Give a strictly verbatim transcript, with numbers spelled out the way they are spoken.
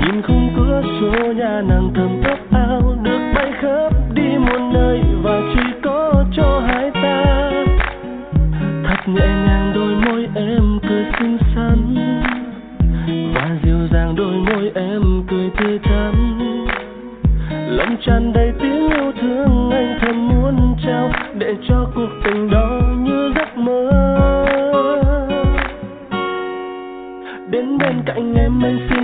nhìn khung cửa sổ nhà nàng thầm ước ao được bay khắp đi muôn nơi và chỉ có cho hai ta. Thật nhẹ nhàng đôi môi em cười xinh xắn và dịu dàng đôi môi em cười tươi tắn. Lòng tràn đầy tiếng yêu thương anh thầm muốn trao để cho cuộc tình đó như giấc mơ. Đến bên cạnh em anh xin